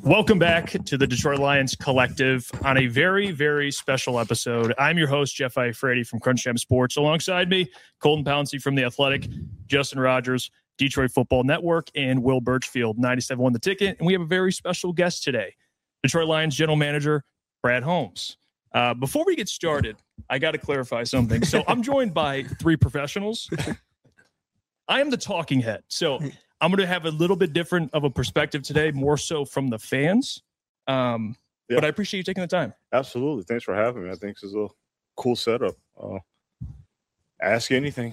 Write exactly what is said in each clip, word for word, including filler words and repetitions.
Welcome back to the Detroit Lions Collective on a very, very special episode. I'm your host, Jeff Iafrate from Crunch Time Sports. Alongside me, Colton Pouncey from The Athletic, Justin Rogers, Detroit Football Network, and Will Birchfield, ninety-seven point one The Ticket. And we have a very special guest today, Detroit Lions General Manager, Brad Holmes. Uh, before we get started, I got to clarify something. So I'm joined by three professionals. I am the talking head. So I'm going to have a little bit different of a perspective today, more so from the fans. Um, yeah. But I appreciate you taking the time. Absolutely. Thanks for having me. I think this is a cool setup. Uh, ask anything.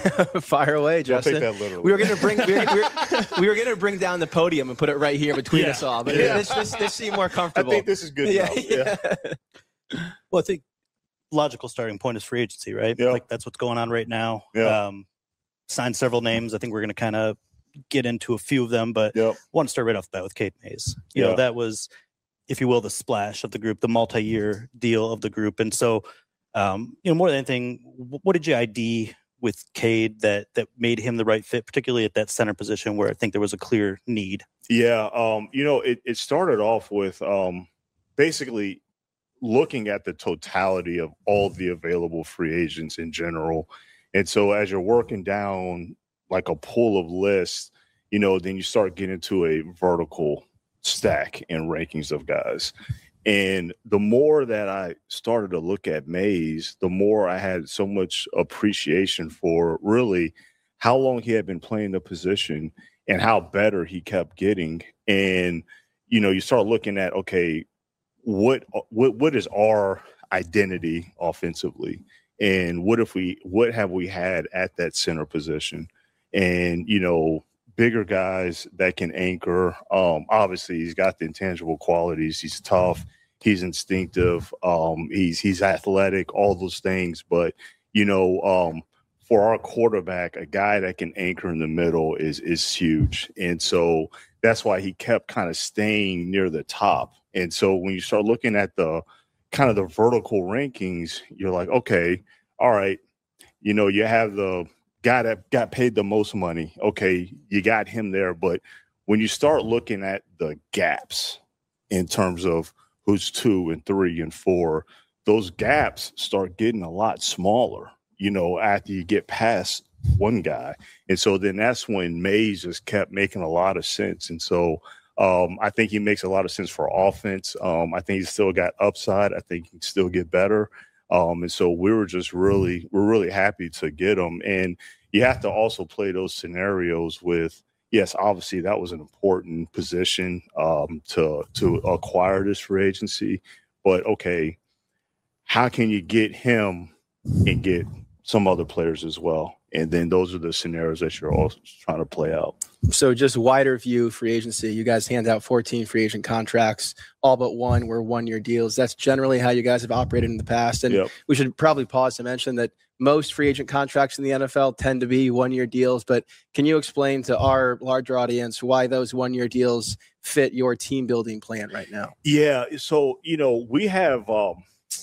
Fire away, Justin. Don't take that literally. We were going to bring we were, we were, we were going to bring down the podium and put it right here between yeah. us all, but yeah. this, this this seemed more comfortable. I think this is good yeah, enough. Yeah. yeah. Well, I think logical starting point is free agency, right? Yeah. Like that's what's going on right now. Yeah. Um, signed several names. I think we're going to kind of get into a few of them, but yep. I want to start right off the bat with Cade Mays. You yeah. know, that was, if you will, the splash of the group, the multi-year deal of the group. And so, um, you know, more than anything, what did you I D with Cade that that made him the right fit, particularly at that center position where I think there was a clear need? Yeah, um, you know, it, it started off with um, basically looking at the totality of all the available free agents in general. And so as you're working down like a pool of lists, you know, then you start getting to a vertical stack and rankings of guys. And the more that I started to look at Mays, the more I had so much appreciation for really how long he had been playing the position and how better he kept getting. And, you know, you start looking at, okay, what what what is our identity offensively? And what if we what have we had at that center position? And, you know, bigger guys that can anchor. Um, obviously, he's got the intangible qualities. He's tough. He's instinctive. Um, he's he's athletic, all those things. But, you know, um, for our quarterback, a guy that can anchor in the middle is is huge. And so that's why he kept kind of staying near the top. And so when you start looking at the kind of the vertical rankings, you're like, okay, all right, you know, you have the – guy that got paid the most money. Okay, you got him there. But when you start looking at the gaps in terms of who's two and three and four, those gaps start getting a lot smaller, you know, after you get past one guy. And so then that's when Mays just kept making a lot of sense. And so um, I think he makes a lot of sense for offense. Um, I think he's still got upside. I think he can still get better. Um, and so we were just really, we're really happy to get him. And you have to also play those scenarios with, yes, obviously that was an important position um, to to acquire this free agency. But, okay, how can you get him and get some other players as well? And then those are the scenarios that you're also trying to play out. So just wider view free agency. You guys hand out fourteen free agent contracts, all but one were one-year deals. That's generally how you guys have operated in the past. And yep. we should probably pause to mention that most free agent contracts in the N F L tend to be one-year deals. But can you explain to our larger audience why those one-year deals fit your team-building plan right now? Yeah, so, you know, we have um,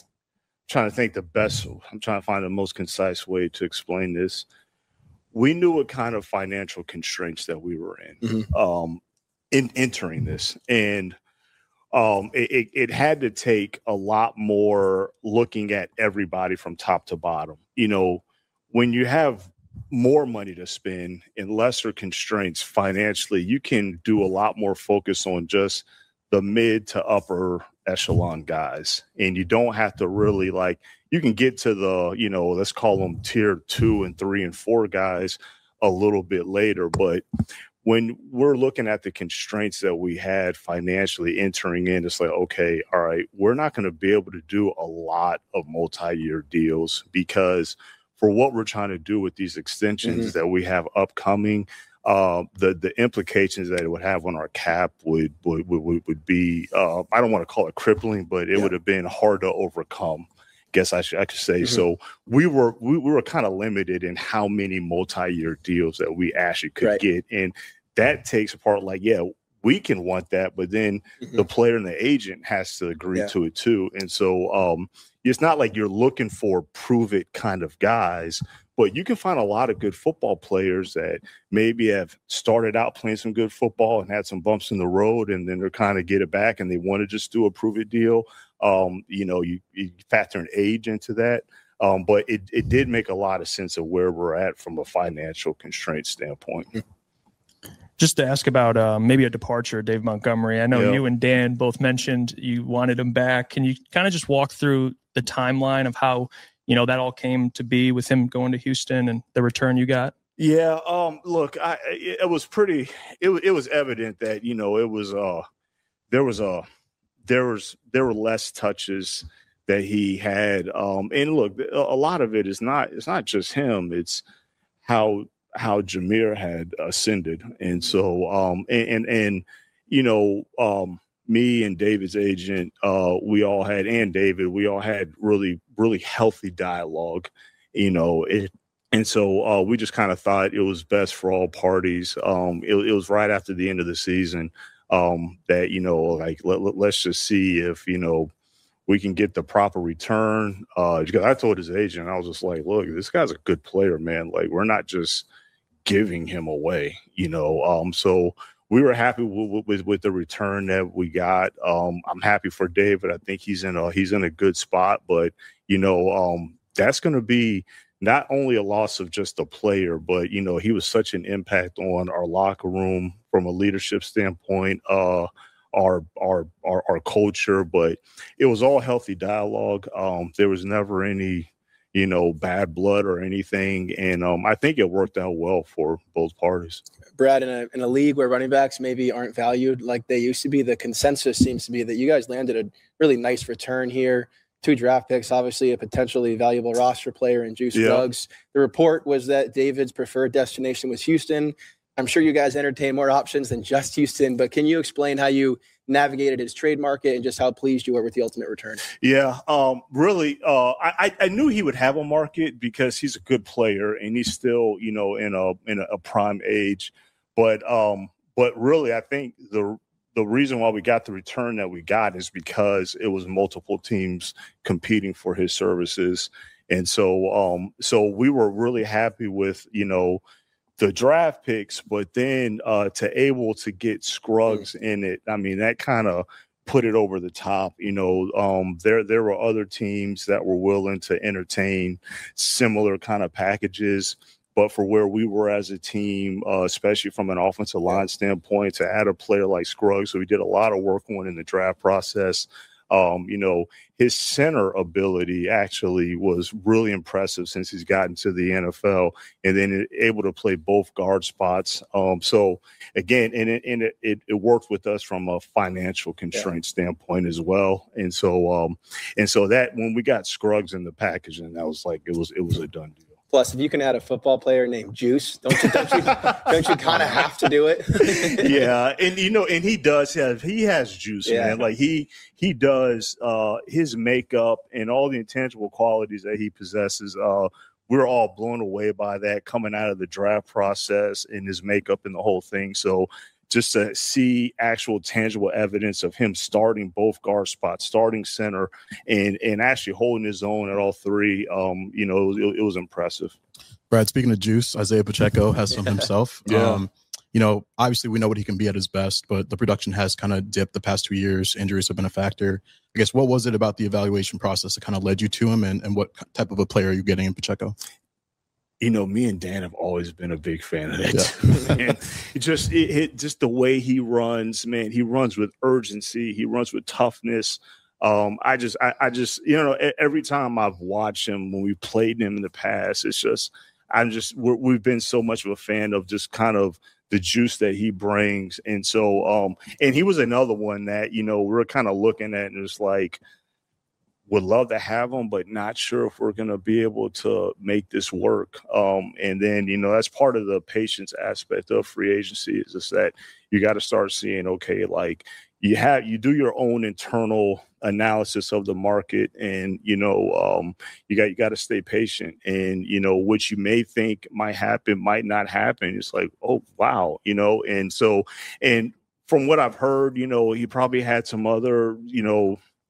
– trying to think the best – I'm trying to find the most concise way to explain this. We knew what kind of financial constraints that we were in, mm-hmm. um, in entering this. And um, it, it, it had to take a lot more looking at everybody from top to bottom. You know, when you have more money to spend and lesser constraints financially, you can do a lot more focus on just the mid to upper echelon guys. And you don't have to really like – you can get to the, you know, let's call them tier two and three and four guys a little bit later. But when we're looking at the constraints that we had financially entering in, it's like, okay, all right, we're not going to be able to do a lot of multi-year deals because for what we're trying to do with these extensions mm-hmm. that we have upcoming, uh, the the implications that it would have on our cap would would would, would be, uh, I don't want to call it crippling, but it yeah. would have been hard to overcome. Guess I should I could say. Mm-hmm. So we were we, we were kind of limited in how many multi-year deals that we actually could right. get, and that takes apart like yeah we can want that, but then mm-hmm. the player and the agent has to agree yeah. to it too. And so um, it's not like you're looking for prove it kind of guys, but you can find a lot of good football players that maybe have started out playing some good football and had some bumps in the road, and then they're kind of get it back and they want to just do a prove it deal. Um, you know, you, you factor an age into that. Um, but it, it did make a lot of sense of where we're at from a financial constraint standpoint. Just to ask about uh, maybe a departure, Dave Montgomery. I know Yeah. you and Dan both mentioned you wanted him back. Can you kind of just walk through the timeline of how, you know, that all came to be with him going to Houston and the return you got? Yeah. Um, look, I, it, it was pretty, it, it was evident that, you know, it was, uh, there was a, there was, there were less touches that he had. Um, and look, a, a lot of it is not, it's not just him. It's how, how Jameer had ascended. And so, um, and, and, and you know, um, me and David's agent, uh, we all had, and David, we all had really, really healthy dialogue, you know, it, and so uh, we just kind of thought it was best for all parties. Um, it, it was right after the end of the season um, that, you know, like, let, let, let's just see if, you know, we can get the proper return. Uh, because I told his agent, I was just like, look, this guy's a good player, man. Like, we're not just giving him away, you know. Um, so we were happy with, with with the return that we got. Um, I'm happy for David. I think he's in a he's in a good spot, but you know, um, that's going to be not only a loss of just a player, but you know, he was such an impact on our locker room from a leadership standpoint. Uh, Our, our our our culture, but it was all healthy dialogue. Um, there was never any, you know, bad blood or anything, and um, I think it worked out well for both parties. Brad, in a in a league where running backs maybe aren't valued like they used to be, the consensus seems to be that you guys landed a really nice return here. Two draft picks, obviously a potentially valuable roster player in Juice Yeah. Ruggs. The report was that David's preferred destination was Houston. I'm sure you guys entertain more options than just Houston, but can you explain how you navigated his trade market and just how pleased you were with the ultimate return? Yeah, um, really, uh, I, I knew he would have a market because he's a good player and he's still, you know, in a in a, a prime age. But um, but really, I think the the reason why we got the return that we got is because it was multiple teams competing for his services, and so um, so we were really happy with, you know, the draft picks, but then uh, to able to get Scruggs in it, I mean, that kind of put it over the top. You know, um, there there were other teams that were willing to entertain similar kind of packages, but for where we were as a team, uh, especially from an offensive line standpoint, to add a player like Scruggs, so we did a lot of work on in the draft process. Um, you know, his center ability actually was really impressive since he's gotten to the N F L, and then able to play both guard spots. Um, so again, and it, and it, it, it worked with us from a financial constraint yeah. standpoint as well. And so, um, and so that when we got Scruggs in the package, and that was like, it was, it was a done deal. Plus, if you can add a football player named Juice, don't you don't you, don't you kind of have to do it? Yeah, and you know, and he does have he has juice, yeah. man. Like he he does uh, his makeup and all the intangible qualities that he possesses. Uh, we're all blown away by that coming out of the draft process and his makeup and the whole thing. So just to see actual tangible evidence of him starting both guard spots, starting center, and and actually holding his own at all three, um, you know, it, it was impressive. Brad, speaking of juice, Isaiah Pacheco has some himself. Yeah. Um, you know, obviously we know what he can be at his best, but the production has kind of dipped the past two years. Injuries have been a factor. I guess, what was it about the evaluation process that kind of led you to him, and, and what type of a player are you getting in Pacheco? You know, me and Dan have always been a big fan of that. Yeah. it just it, it just the way he runs, man. He runs with urgency. He runs with toughness. Um, I just, I, I just, you know, every time I've watched him when we played him in the past, it's just, I'm just, we're, we've been so much of a fan of just kind of the juice that he brings, and so, um, and he was another one that, you know, we're kind of looking at and it's like, would love to have him, but not sure if we're going to be able to make this work. Um, and then, you know, that's part of the patience aspect of free agency, is just that you got to start seeing, okay, like you have, you do your own internal analysis of the market, and, you know, um, you got, you got to stay patient, and, you know, what you may think might happen, might not happen. It's like, oh, wow. You know? And so, and from what I've heard, you know, he probably had some other, you know,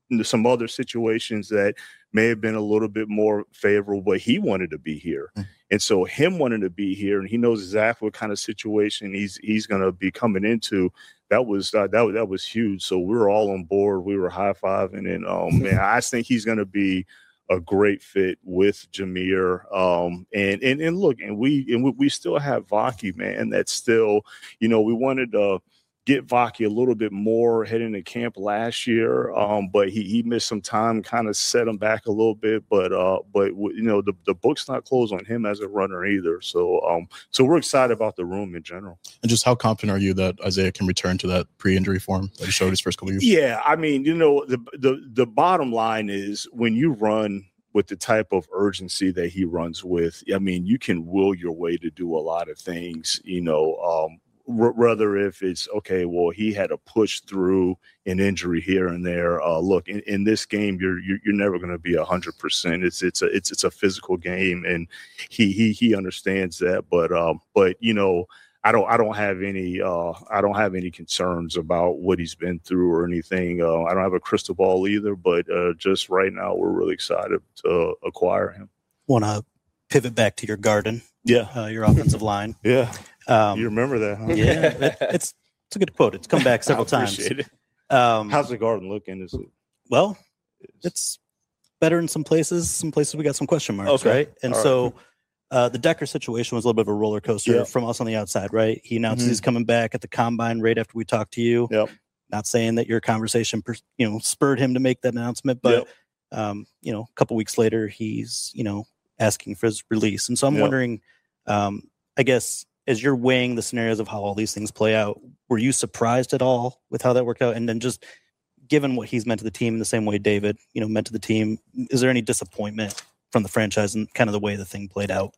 some other situations that may have been a little bit more favorable, but he wanted to be here. Mm-hmm. And so him wanting to be here, and he knows exactly what kind of situation he's he's going to be coming into. That was uh, that that was huge. So we were all on board. We were high fiving, and um, man, I think he's going to be a great fit with Jahmir. Um, and and and look, and we and we, we still have Vaki, man. That's still, you know, we wanted to get Vaki a little bit more heading to camp last year, um, but he he missed some time, kind of set him back a little bit. But uh, but you know, the, the book's not closed on him as a runner either. So um, so we're excited about the room in general. And just how confident are you that Isaiah can return to that pre-injury form that he showed his first couple of years? Yeah, I mean, you know, the the the bottom line is when you run with the type of urgency that he runs with, I mean, you can will your way to do a lot of things, you know. Um, Rather if it's okay, well, he had to push through an injury here and there. Uh, look, in, in this game, you're you're, you're never going to be a hundred percent. It's it's a it's it's a physical game, and he he he understands that. But um, but you know, I don't I don't have any uh I don't have any concerns about what he's been through or anything. Uh, I don't have a crystal ball either. But uh, just right now, we're really excited to acquire him. Want to pivot back to your garden? Yeah, uh, your offensive line. Yeah. Um, you remember that, huh? Yeah, it, it's it's a good quote. It's come back several times. It. Um, How's the garden looking? Is it? Well, it's better in some places. Some places we got some question marks, okay. right? And All so right. uh, the Decker situation was a little bit of a roller coaster yep. from us on the outside, right? He announces mm-hmm. he's coming back at the combine right after we talked to you. Yep. Not saying that your conversation, you know, spurred him to make that announcement, but yep. um, you know, a couple weeks later, he's you know asking for his release, and so I'm yep. wondering, um, I guess. As you're weighing the scenarios of how all these things play out, were you surprised at all with how that worked out? And then just given what he's meant to the team in the same way David, you know, meant to the team, is there any disappointment from the franchise and kind of the way the thing played out?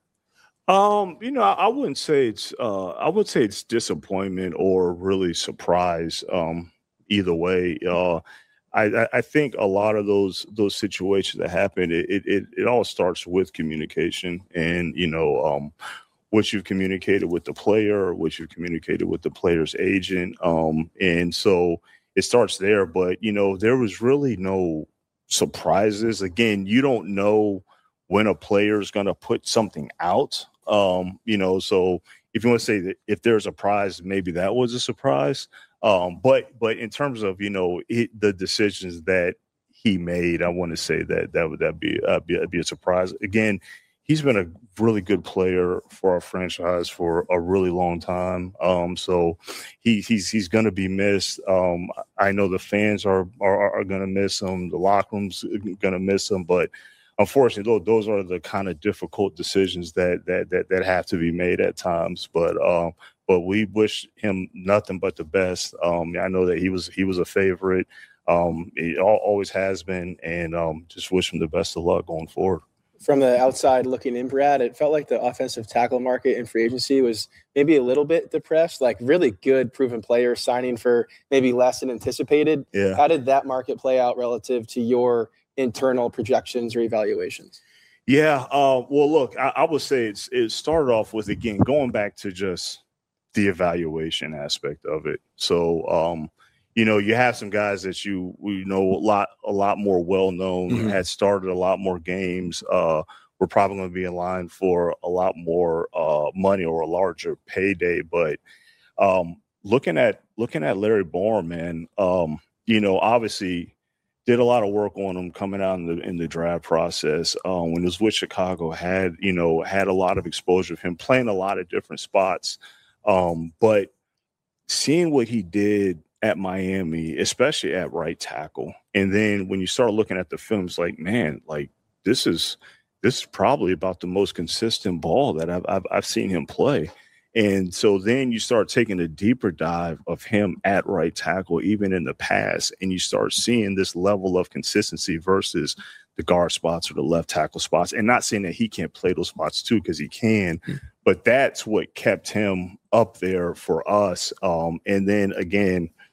Um, you know, I, I wouldn't say it's uh, I would say it's disappointment or really surprise. Um, either way, uh, I, I think a lot of those those situations that happen, it it it all starts with communication, and you know, um. what you've communicated with the player, what you've communicated with the player's agent. Um, and so it starts there, but, you know, there was really no surprises. Again, you don't know when a player is going to put something out, um, you know, so if you want to say that if there's a prize, maybe that was a surprise. Um, but but in terms of, you know, it, the decisions that he made, I want to say that that would that be, uh, be, be a surprise. Again, he's been a really good player for our franchise for a really long time. Um, so he, he's he's going to be missed. Um, I know the fans are are, are going to miss him. The locker room's going to miss him. But unfortunately, those, those are the kind of difficult decisions that that that that have to be made at times. But um, but we wish him nothing but the best. Um, I know that he was he was a favorite. Um, he always has been, and um, just wish him the best of luck going forward. From the outside looking in, Brad, it felt like the offensive tackle market in free agency was maybe a little bit depressed, like really good proven players signing for maybe less than anticipated. Yeah. How did that market play out relative to your internal projections or evaluations? Yeah. Uh, well, look, I, I would say it's, it started off with, again, going back to just the evaluation aspect of it. So, um, you know, you have some guys that you we know a lot a lot more well known, mm-hmm. had started a lot more games. Uh, we're probably going to be in line for a lot more uh, money or a larger payday. But um, looking at looking at Larry Borom, man, um, you know, obviously did a lot of work on him coming out in the in the draft process. Um, when he was with Chicago, had you know had a lot of exposure of him playing a lot of different spots, um, but seeing what he did at Miami, especially at right tackle. And then when you start looking at the films, like, man, like this is this is probably about the most consistent ball that I've I've, I've seen him play. And so then you start taking a deeper dive of him at right tackle, even in the past, and you start seeing this level of consistency versus the guard spots or the left tackle spots. And not saying that he can't play those spots too, because he can, mm-hmm. but that's what kept him up there for us. Um, and then again,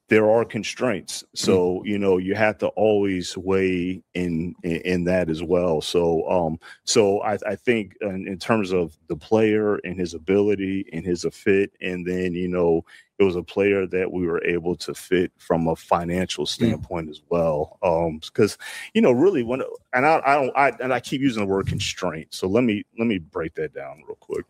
there are constraints. So, you know, you have to always weigh in, in, in that as well. So, um, so I, I think in, in terms of the player and his ability and his fit, and then, you know, it was a player that we were able to fit from a financial standpoint mm. as well. Um, because, you know, really when, and I, I don't, I, and I keep using the word constraint. So let me, let me break that down real quick.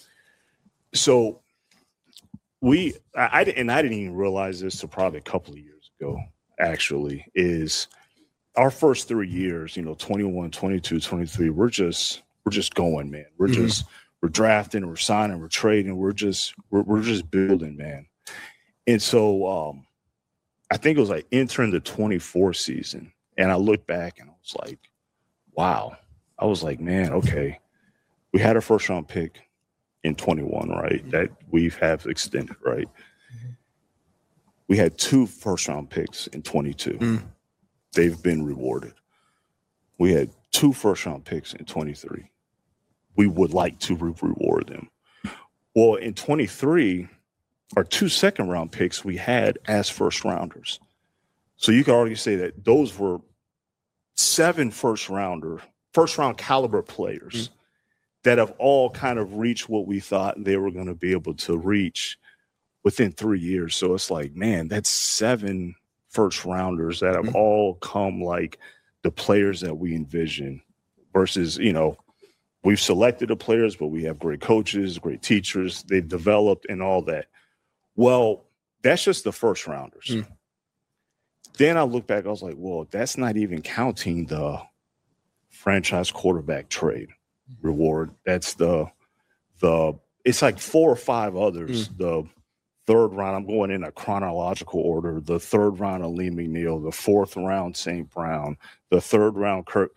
So, We, I, I, and I didn't even realize this till probably a couple of years ago, actually, is our first three years, you know, twenty-one, twenty-two, twenty-three, we're just, we're just going, man. We're mm-hmm. just, we're drafting, we're signing, we're trading, we're just, we're, we're just building, man. And so um, I think it was like entering the twenty-four season. And I looked back and I was like, wow. I was like, man, okay. We had a first round pick in twenty-one, right? That we have extended, right? Mm-hmm. We had two first round picks in twenty-two. Mm. They've been rewarded. We had two first round picks in twenty-three. We would like to re- reward them. Well, in twenty-three, our two second round picks we had as first rounders. So you could already say that those were seven first rounder, first round caliber players. Mm. That have all kind of reached what we thought they were going to be able to reach within three years. So it's like, man, that's seven first rounders that have mm-hmm. all come like the players that we envision versus, you know, we've selected the players, but we have great coaches, great teachers, they've developed and all that. Well, that's just the first rounders. Mm. Then I look back, I was like, well, that's not even counting the franchise quarterback trade reward. That's the the it's like four or five others. Mm. The third round, I'm going in a chronological order. The third round of Lee McNeil, the fourth round Saint Brown, the third round Kirk.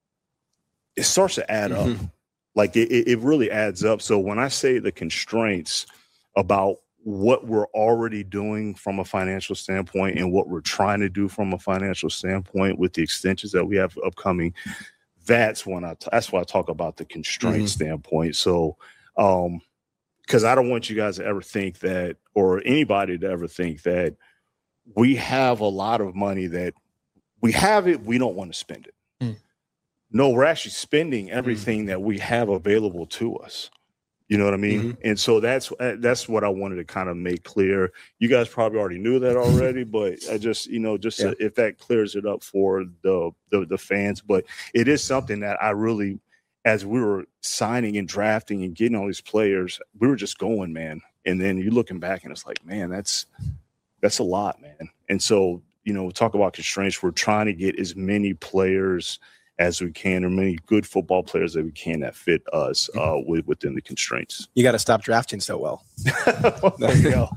It starts to add mm-hmm. up. Like it, it really adds up. So when I say the constraints about what we're already doing from a financial standpoint and what we're trying to do from a financial standpoint with the extensions that we have upcoming, That's when I. T- that's why I talk about the constraint mm-hmm. standpoint. So, um, because I don't want you guys to ever think that, or anybody to ever think that we have a lot of money that we have it, we don't want to spend it. Mm. No, we're actually spending everything mm. that we have available to us. You know what I mean? Mm-hmm. And so that's that's what I wanted to kind of make clear. You guys probably already knew that already, but I just, you know, just yeah. uh, if that clears it up for the, the the fans. But it is something that I really, as we were signing and drafting and getting all these players, we were just going, man. And then you're looking back and it's like, man, that's that's a lot, man. And so, you know, talk about constraints. We're trying to get as many players as we can, or many good football players that we can that fit us uh, with, within the constraints. You got to stop drafting so well. There you go.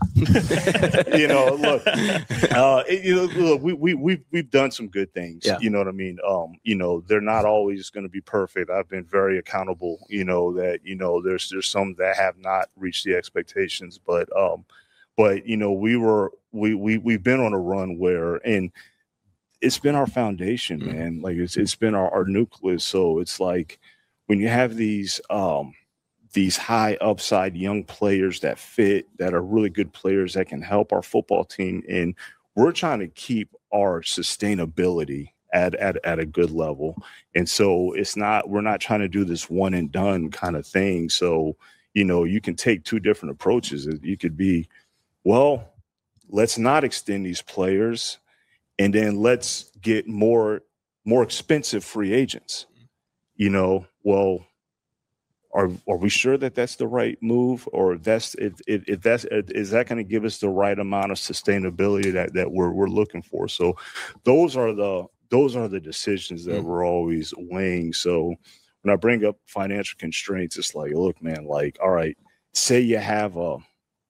You know, look, uh, it, you know, look, we we we've we've done some good things. Yeah. You know what I mean? Um, you know, they're not always going to be perfect. I've been very accountable. You know that you know there's there's some that have not reached the expectations, but um, but you know we were we we we've been on a run where and. It's been our foundation, man. Like it's it's been our, our nucleus. So it's like when you have these um, these high upside young players that fit, that are really good players that can help our football team, and we're trying to keep our sustainability at at at a good level. And so it's not we're not trying to do this one and done kind of thing. So you know you can take two different approaches. You could be, well, let's not extend these players. And then let's get more more expensive free agents. You know, well, are are we sure that that's the right move, or that's if if, if that's is that going to give us the right amount of sustainability that, that we're we're looking for? So, those are the those are the decisions that mm-hmm. we're always weighing. So, when I bring up financial constraints, it's like, look, man, like, all right, say you have a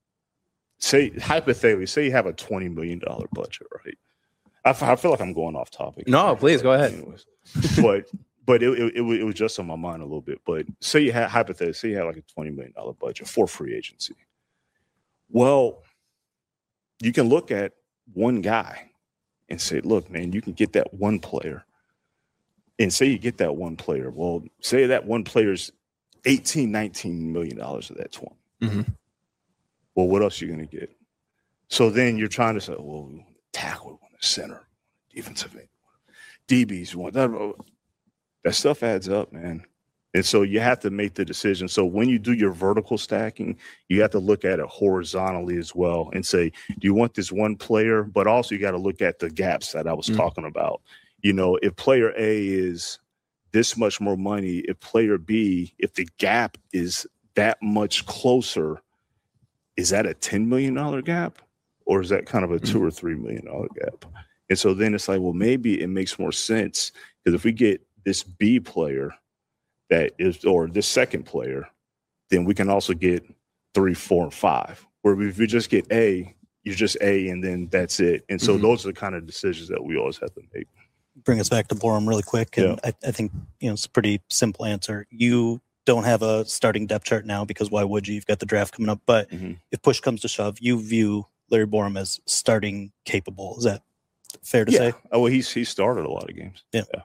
say hypothetically, say you have a twenty million dollar budget, right? I, f- I feel like I'm going off topic. No, please go ahead. Anyways. but but it, it, it, it was just on my mind a little bit. But say you had hypothetically, say you had like a twenty million dollars budget for free agency. Well, you can look at one guy and say, look, man, you can get that one player. And say you get that one player. Well, say that one player's eighteen, nineteen million dollars of that twenty. Mm-hmm. Well, what else are you going to get? So then you're trying to say, well, tackle, we want a center, defensive end, D Bs, we want that. That stuff adds up, man. And so you have to make the decision. So when you do your vertical stacking, you have to look at it horizontally as well and say, do you want this one player? But also you got to look at the gaps that I was mm-hmm. talking about. You know, if player A is this much more money, if player B, if the gap is that much closer, is that a ten million dollars gap? Or is that kind of a two or three million dollars gap? And so then it's like, well, maybe it makes more sense because if we get this B player that is, or this second player, then we can also get three, four, and five. Where if you just get A, you're just A, and then that's it. And so mm-hmm. those are the kind of decisions that we always have to make. Bring us back to Borom really quick, and yeah. I, I think you know it's a pretty simple answer. You don't have a starting depth chart now because why would you? You've got the draft coming up, but mm-hmm. if push comes to shove, you view Larry Borom as starting capable. Is that fair to yeah. say? Oh, well, he's he started a lot of games. Yeah. yeah.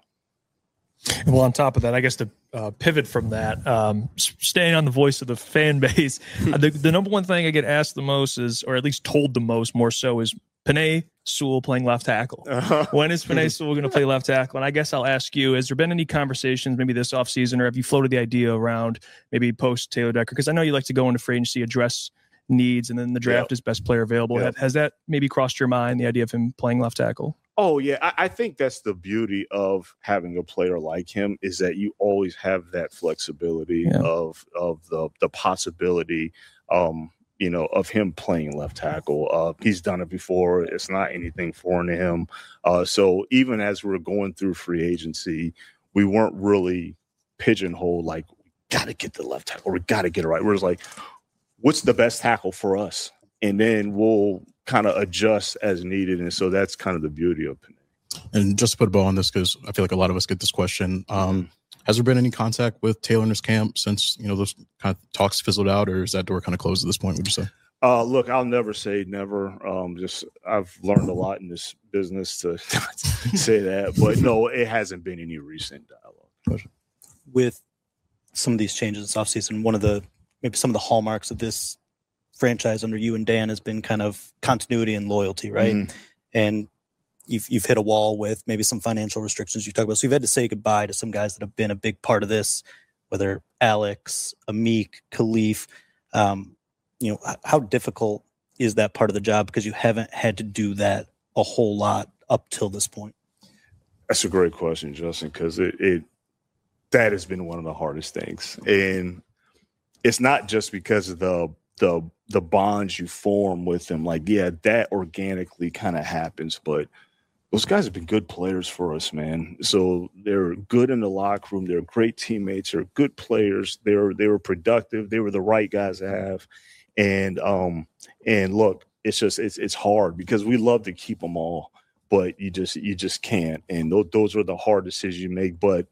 Well, on top of that, I guess to uh, pivot from that, um, staying on the voice of the fan base, the, the number one thing I get asked the most is, or at least told the most, more so, is Penei Sewell playing left tackle. Uh-huh. When is Penei Sewell going to play left tackle? And I guess I'll ask you, has there been any conversations maybe this offseason, or have you floated the idea around maybe post Taylor Decker? Because I know you like to go into free agency, address needs, and then the draft yep. is best player available. Yep. Has that maybe crossed your mind, the idea of him playing left tackle? Oh, yeah. I, I think that's the beauty of having a player like him is that you always have that flexibility yeah. of of the the possibility, um, you know, of him playing left tackle. Uh, he's done it before. It's not anything foreign to him. Uh, so even as we're going through free agency, we weren't really pigeonholed like, we got to get the left tackle or we got to get it right. We're just like, what's the best tackle for us? And then we'll kind of adjust as needed. And so that's kind of the beauty of Penei. And just to put a bow on this, because I feel like a lot of us get this question, um, has there been any contact with Taylor and his camp since, you know, those kind of talks fizzled out, or is that door kind of closed at this point, would you say? Uh, look, I'll never say never. Um, just I've learned a lot in this business to say that. But no, it hasn't been any recent dialogue. With some of these changes this offseason, one of the maybe some of the hallmarks of this franchise under you and Dan has been kind of continuity and loyalty, right? Mm-hmm. And you've you've hit a wall with maybe some financial restrictions you talk about. So you've had to say goodbye to some guys that have been a big part of this, whether Alex, Amik, Khalif. Um, you know, how difficult is that part of the job because you haven't had to do that a whole lot up till this point? That's a great question, Justin, because it, it that has been one of the hardest things, and it's not just because of the the the bonds you form with them. Like, yeah, that organically kind of happens, but those guys have been good players for us, man. So they're good in the locker room. They're great teammates. They're good players. They were they were productive. They were the right guys to have. And um and look, it's just it's it's hard because we love to keep them all, but you just you just can't. And those those are the hard decisions you make. But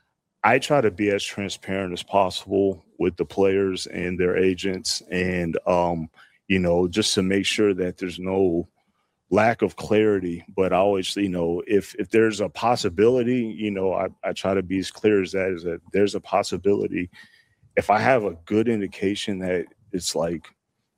I try to be as transparent as possible with the players and their agents, and um, you know, just to make sure that there's no lack of clarity. But I always, you know, if if there's a possibility, you know, I, I try to be as clear as that, is that there's a possibility. If I have a good indication that it's like,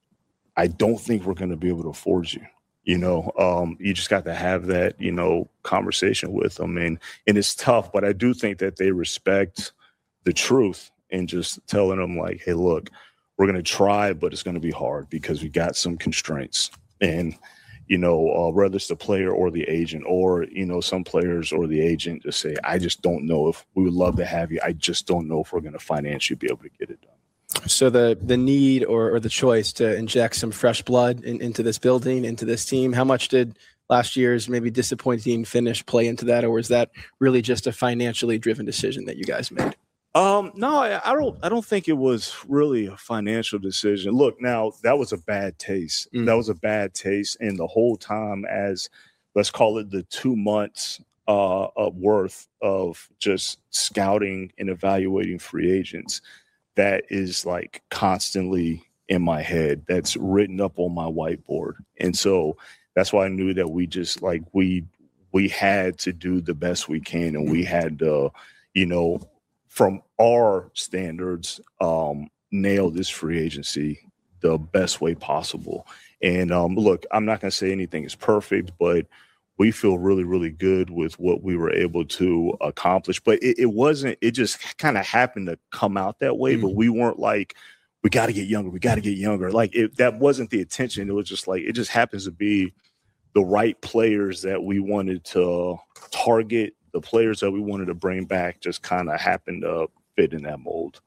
I don't think we're going to be able to afford you. You know, um, you just got to have that, you know, conversation with them. And and it's tough, but I do think that they respect the truth and just telling them like, hey, look, we're going to try, but it's going to be hard because we got some constraints. And, you know, uh, whether it's the player or the agent, or, you know, some players or the agent just say, I just don't know if we would love to have you. I just don't know if we're going to financially be able to get it done. So the the need or, or the choice to inject some fresh blood in, into this building, into this team, how much did last year's maybe disappointing finish play into that, or was that really just a financially driven decision that you guys made? Um, no, I, I don't. I don't think it was really a financial decision. Look, now that was a bad taste. Mm. That was a bad taste, and the whole time, as let's call it the two months uh, of worth of just scouting and evaluating free agents. That is like constantly in my head. That's written up on my whiteboard. And so that's why I knew that we just like, we, we had to do the best we can. And we had to, you know, from our standards, um, nail this free agency the best way possible. And um, look, I'm not going to say anything is perfect, but we feel really, really good with what we were able to accomplish. But it, it wasn't, it just kind of happened to come out that way. Mm-hmm. But we weren't like, we got to get younger. We got to get younger. Like it, that wasn't the intention. It was just like, it just happens to be the right players that we wanted to target. The players that we wanted to bring back just kind of happened to fit in that mold.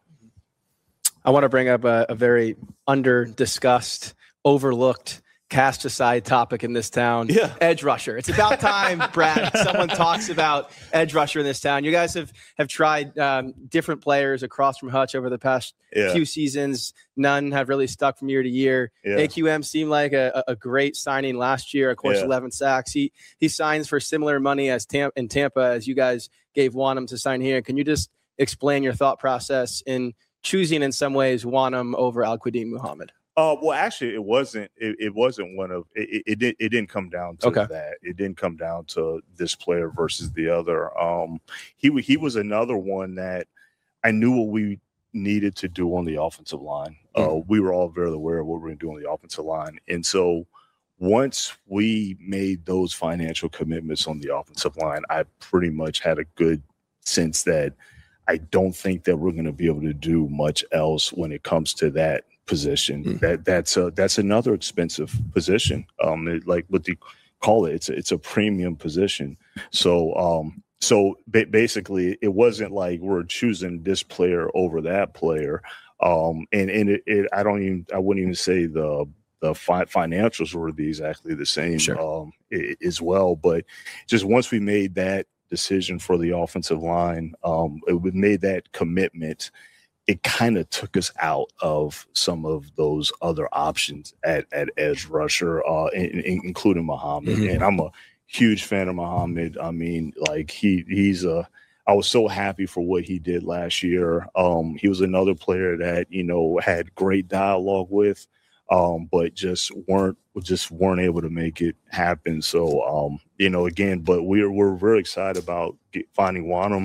I want to bring up a, a very under-discussed, overlooked, cast aside topic in this town. Yeah. Edge rusher. It's about time, Brad, someone talks about edge rusher in this town. You guys have, have tried um, different players across from Hutch over the past yeah. few seasons. None have really stuck from year to year. Yeah. A Q M seemed like a, a great signing last year. Of course, yeah. eleven sacks. He he signs for similar money as Tam- in Tampa as you guys gave Wonnum to sign here. Can you just explain your thought process in choosing in some ways Wonnum over Al-Quadin Muhammad? Uh, well, actually, it wasn't. It, it wasn't one of. It, it, it didn't. It didn't come down to okay. that. It didn't come down to this player versus the other. Um, he he was another one that I knew what we needed to do on the offensive line. Mm-hmm. Uh, we were all very aware of what we were going to do on the offensive line, and so once we made those financial commitments on the offensive line, I pretty much had a good sense that I don't think that we're going to be able to do much else when it comes to that position. Mm-hmm. That that's a that's another expensive position. Um, it, like what they call it, it's a, it's a premium position. So um, so ba- basically, it wasn't like we're choosing this player over that player. Um, and and it, it I don't even I wouldn't even say the the fi- financials were the exactly the same sure. um, it, as well. But just once we made that decision for the offensive line, um, it we made that commitment. It kind of took us out of some of those other options at, at edge rusher, uh, in, in, including Muhammad. Mm-hmm. And I'm a huge fan of Muhammad. I mean, like he he's a. I was so happy for what he did last year. Um, he was another player that you know had great dialogue with, um, but just weren't just weren't able to make it happen. So um, you know, again, but we're we're very excited about get, finding Wonnum.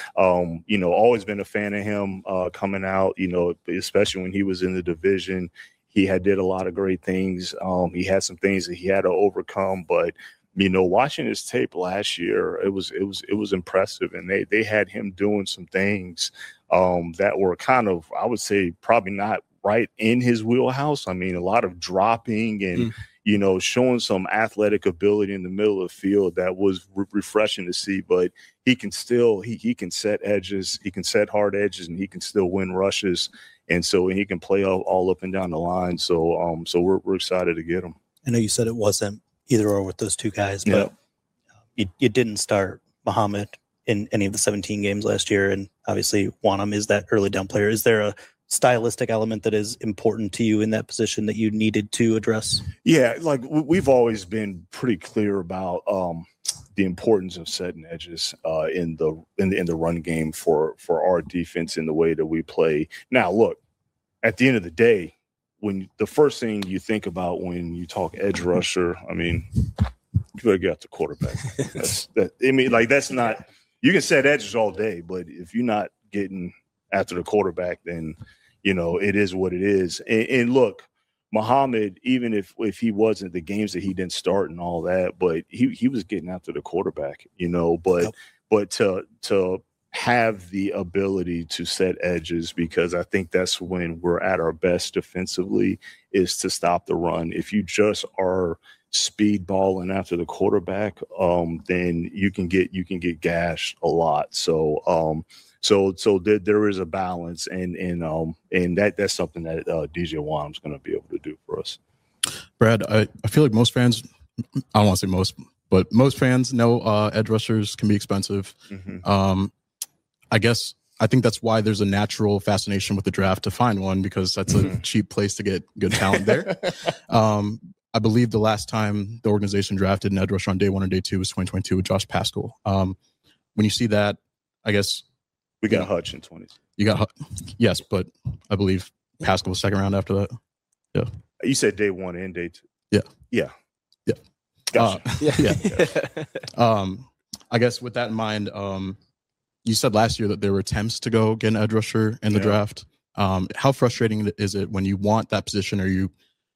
Um, you know, always been a fan of him uh, coming out. You know, especially when he was in the division, he had did a lot of great things. Um, he had some things that he had to overcome, but you know, watching his tape last year, it was it was it was impressive, and they they had him doing some things um, that were kind of, I would say, probably not right in his wheelhouse. I mean, a lot of dropping and, mm. you know, showing some athletic ability in the middle of the field that was re- refreshing to see. But he can still he he can set edges, he can set hard edges, and he can still win rushes. And so and he can play all, all up and down the line. So um so we're we're excited to get him. I know you said it wasn't either or with those two guys, but yeah. you, you didn't start Muhammad in any of the seventeen games last year, and obviously Wonnum is that early down player. Is there a stylistic element that is important to you in that position that you needed to address? Yeah, like we've always been pretty clear about um, the importance of setting edges uh, in the in the in the run game for for our defense in the way that we play. Now, look, at the end of the day, when the first thing you think about when you talk edge rusher, I mean, you better get out the quarterback. That's, that, I mean, like that's not. You can set edges all day, but if you're not getting after the quarterback, then you know it is what it is. And, and look, Muhammad, even if if he wasn't the games that he didn't start and all that, but he he was getting after the quarterback, you know. But yep. but to to have the ability to set edges, because I think that's when we're at our best defensively, is to stop the run. If you just are speed balling after the quarterback, um, then you can get you can get gashed a lot. So um, so so there, there is a balance, and and um and that that's something that uh, D J Wonnum's going to be able to do for us. Brad, I, I feel like most fans, I don't want to say most, but most fans know uh, edge rushers can be expensive. Mm-hmm. Um, I guess I think that's why there's a natural fascination with the draft to find one, because that's mm-hmm. a cheap place to get good talent there. um, I believe the last time the organization drafted an edge rusher on day one or day two was twenty twenty-two with Josh Paschal. Um, when you see that, I guess we got Hutch in twenty. You got yes, but I believe Paschal was second round after that. Yeah, you said day one and day two. Yeah, yeah, yeah, gotcha. uh, yeah. yeah. um, I guess with that in mind, um, you said last year that there were attempts to go get an edge rusher in the yeah. draft. Um, how frustrating is it when you want that position, or you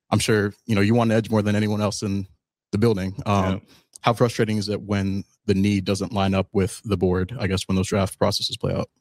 I'm sure, you know, you want an edge more than anyone else in the building. Um, Yeah. How frustrating is it when the need doesn't line up with the board, I guess, when those draft processes play out?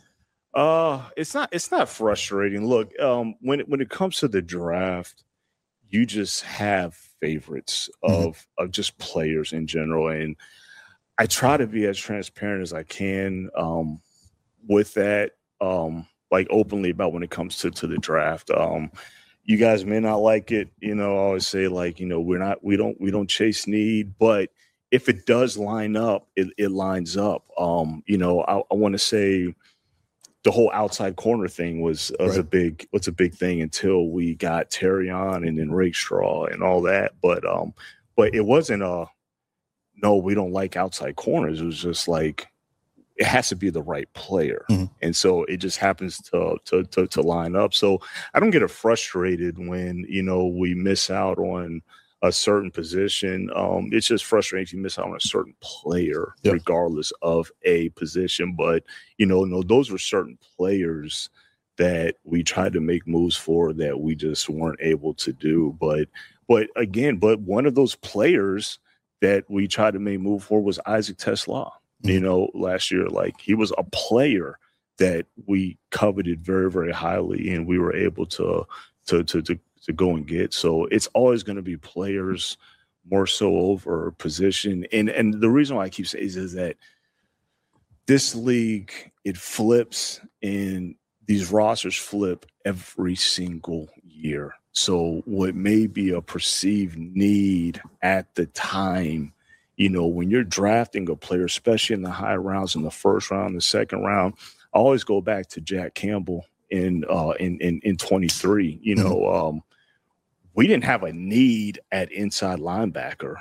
Uh, it's not it's not frustrating. Look, um, when it, when it comes to the draft, you just have favorites Mhm. of of just players in general, and I try to be as transparent as I can um, with that, um, like openly about when it comes to to the draft. Um, you guys may not like it, you know. I always say like, you know, we're not we don't we don't chase need, but if it does line up, it, it lines up. Um, you know, I, I want to say the whole outside corner thing was, was a Right. big what's a big thing until we got Terry on and then Rakestraw and all that. But um, but it wasn't a no, we don't like outside corners. It was just like it has to be the right player. Mhm. And so it just happens to, to to to line up. So I don't get it frustrated when, you know, we miss out on a certain position. Um, it's just frustrating if you miss out on a certain player, Yeah. regardless of a position. But, you know, no, those were certain players that we tried to make moves for that we just weren't able to do. But, but again, but one of those players that we tried to make move for was Isaac Tesla. Mhm. You know, last year, like he was a player that we coveted very, very highly, and we were able to to to to, to go and get. So it's always going to be players more so over position. And and the reason why I keep saying is, is that this league, it flips and these rosters flip every single year. So what may be a perceived need at the time, you know, when you're drafting a player, especially in the high rounds, in the first round, the second round, I always go back to Jack Campbell in uh, in, in in twenty-three. You know, um, we didn't have a need at inside linebacker.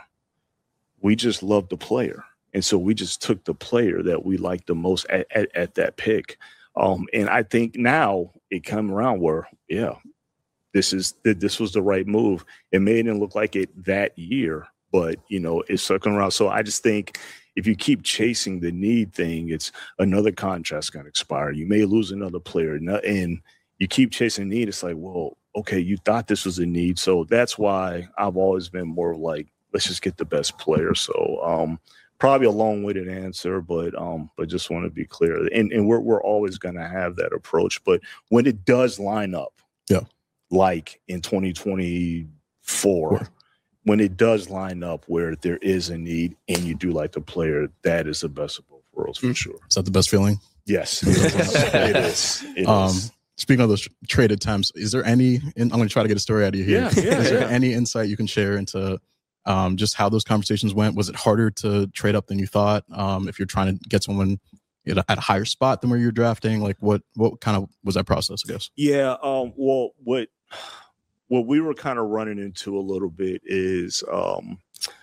We just loved the player, and so we just took the player that we liked the most at, at, at that pick. Um, and I think now it come around where, yeah, this is this was the right move. It may not look like it that year, but, you know, it's circling around. So I just think if you keep chasing the need thing, it's another contract's going to expire. You may lose another player, and you keep chasing need. It's like, well, okay, you thought this was a need. So that's why I've always been more like, let's just get the best player. So um, probably a long-winded answer, but um, but just want to be clear. And, and we're, we're always going to have that approach. But when it does line up, Yeah. like in twenty twenty-four, Sure. when it does line up where there is a need and you do like the player, that is the best of both worlds for Mm. sure. Is that the best feeling? Yes, it is. It is. It Um, is. Speaking of those tr- traded times, is there any, and I'm going to try to get a story out of you here. Yeah, yeah, is there yeah. any insight you can share into um, just how those conversations went? Was it harder to trade up than you thought? Um, if you're trying to get someone at a, at a higher spot than where you're drafting, like what, what kind of was that process, I guess? Yeah. Um, well, what what we were kind of running into a little bit is um,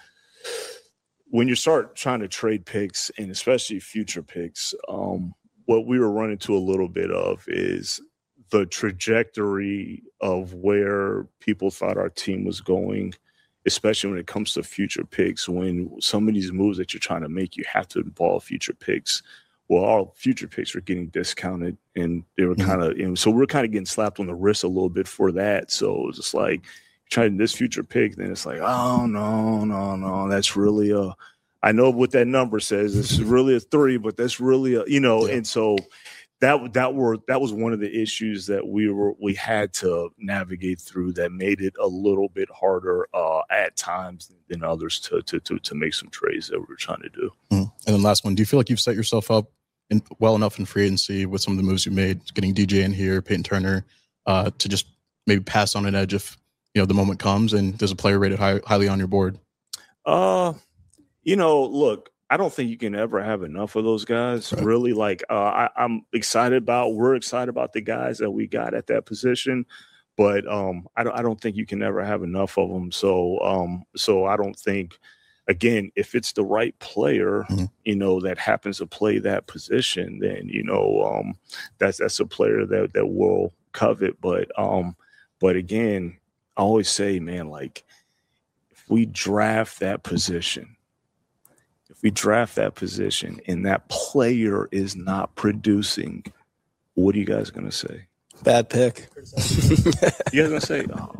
when you start trying to trade picks, and especially future picks, um, what we were running into a little bit of is the trajectory of where people thought our team was going, especially when it comes to future picks. When some of these moves that you're trying to make, you have to involve future picks. Well, our future picks were getting discounted, and they were Mhm. kind of, you know, so we're kind of getting slapped on the wrist a little bit for that. So it was just like trying this future pick, then it's like, oh no, no, no, that's really a. I know what that number says. It's really a three, but that's really a, you know, Yeah. and so that that were that was one of the issues that we were we had to navigate through that made it a little bit harder uh, at times than others to to to to make some trades that we were trying to do. Mhm. And then last one, do you feel like you've set yourself up in, well enough in free agency with some of the moves you made, getting D J in here, Peyton Turner, uh, to just maybe pass on an edge if, you know, the moment comes and there's a player rated high, highly on your board? Uh, you know, look, I don't think you can ever have enough of those guys. Right. Really, like uh, I, I'm excited about. We're excited about the guys that we got at that position, but um, I don't. I don't think you can ever have enough of them. So, um, so I don't think. Again, if it's the right player, Mhm. you know, that happens to play that position, then you know, um, that's that's a player that that we'll covet. But um, but again, I always say, man, like if we draft that position. If we draft that position and that player is not producing, what are you guys going to say? Bad pick. You guys going to say, oh, man.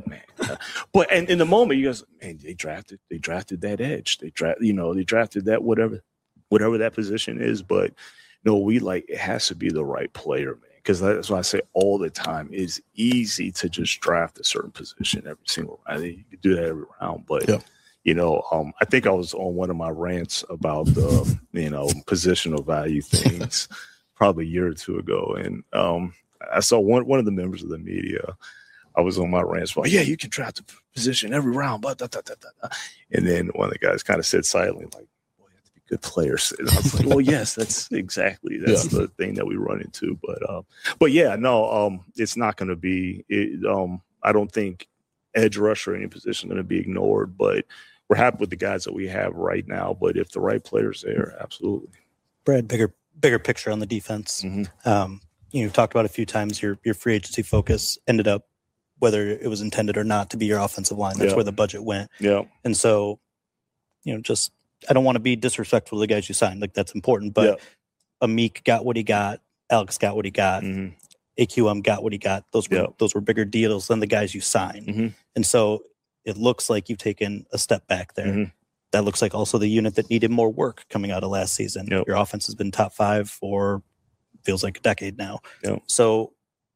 but and in the moment, you guys, man, they drafted, they drafted that edge. They draft, you know, they drafted that whatever, whatever that position is. But no, we like it has to be the right player, man. Because that's what I say all the time. It's easy to just draft a certain position every single round. You can do that every round, but. Yeah. You know, um, I think I was on one of my rants about the, you know, positional value things probably a year or two ago. And um, I saw one one of the members of the media. I was on my rants, well, yeah, you can draft a position every round. But da, da, da, da, da. And then one of the guys kind of said silently, like, well, you have to be good players. And I was like, well, yes, that's exactly. That's yeah. the thing that we run into. But, um, but yeah, no, um, it's not going to be it, um, I don't think edge rush or any position is going to be ignored. But we're happy with the guys that we have right now, but if the right player's there, absolutely. Brad, bigger bigger picture on the defense. Mm-hmm. Um, you know, you've talked about a few times your your free agency focus ended up, whether it was intended or not, to be your offensive line. That's yeah. where the budget went. Yeah. And so, you know, just I don't want to be disrespectful to the guys you signed. Like that's important, but yeah. Amik got what he got. Alex got what he got. Mm-hmm. A Q M got what he got. Those were yeah. those were bigger deals than the guys you signed. Mm-hmm. And so it looks like you've taken a step back there. Mm-hmm. That looks like also the unit that needed more work coming out of last season. Yep. Your offense has been top five for feels like a decade now. Yep. So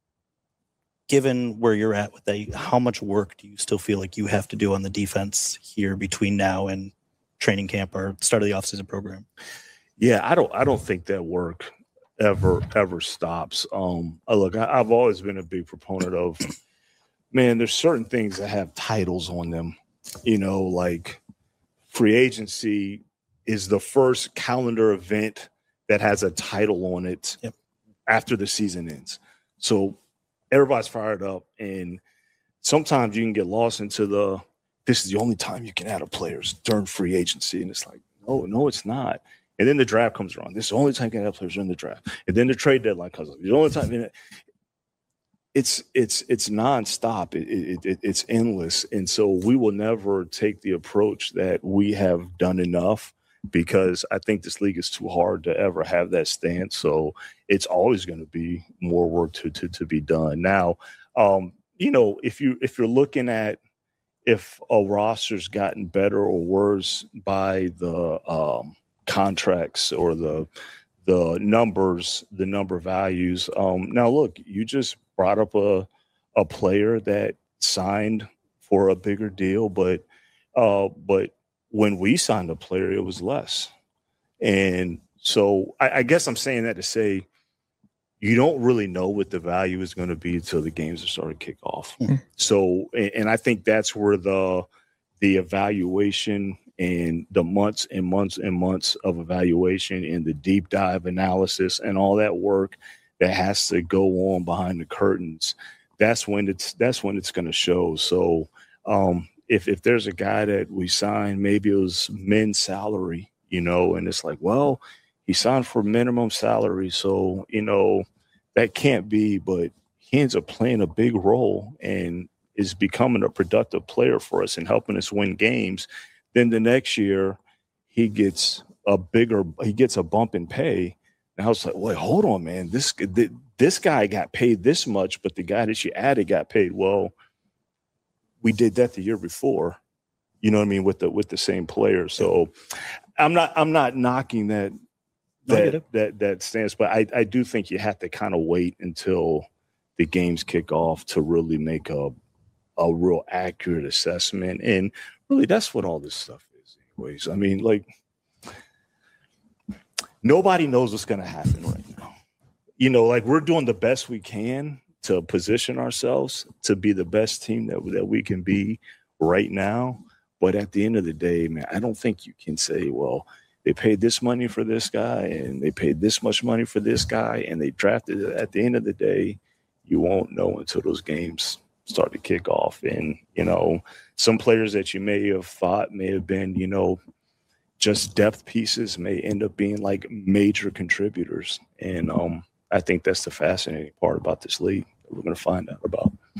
given where you're at with that, how much work do you still feel like you have to do on the defense here between now and training camp or start of the offseason program? Yeah, I don't I don't think that work ever, ever stops. Um, look, I, I've always been a big proponent of man, there's certain things that have titles on them, you know, like free agency is the first calendar event that has a title on it yep. after the season ends. So everybody's fired up, and sometimes you can get lost into the, this is the only time you can add a players during free agency. And it's like, no, no, it's not. And then the draft comes around. This is the only time you can add players during the draft. And then the trade deadline comes up. The only time, you know, It's it's it's nonstop. It, it, it it's endless, and so we will never take the approach that we have done enough because I think this league is too hard to ever have that stance. So it's always going to be more work to to to be done. Now, um, you know, if you if you're looking at if a roster's gotten better or worse by the um, contracts or the the numbers, the number values. Um, now, look, you just brought up a a player that signed for a bigger deal, but uh, but when we signed a player, it was less. And so I, I guess I'm saying that to say you don't really know what the value is going to be until the games are starting to kick off. Mm-hmm. So, and, and I think that's where the the evaluation and the months and months and months of evaluation and the deep dive analysis and all that work that has to go on behind the curtains, that's when it's that's when it's going to show. So um, if if there's a guy that we signed, maybe it was men's salary, you know, and it's like, well, he signed for minimum salary, so you know that can't be, but he ends up playing a big role and is becoming a productive player for us and helping us win games. Then the next year he gets a bigger, he gets a bump in pay. And I was like, wait, hold on, man. This this guy got paid this much, but the guy that you added got paid. Well, we did that the year before, you know what I mean, with the with the same player. So I'm not I'm not knocking that that that that stance, but I, I do think you have to kind of wait until the games kick off to really make a a real accurate assessment. And really, that's what all this stuff is, anyways. I mean, like, nobody knows what's going to happen right now. You know, like, we're doing the best we can to position ourselves to be the best team that, that we can be right now. But at the end of the day, man, I don't think you can say, well, they paid this money for this guy and they paid this much money for this guy and they drafted it. At the end of the day, you won't know until those games start to kick off. And, you know, some players that you may have thought may have been, you know, just depth pieces may end up being like major contributors. And um, I think that's the fascinating part about this league that we're going to find out about.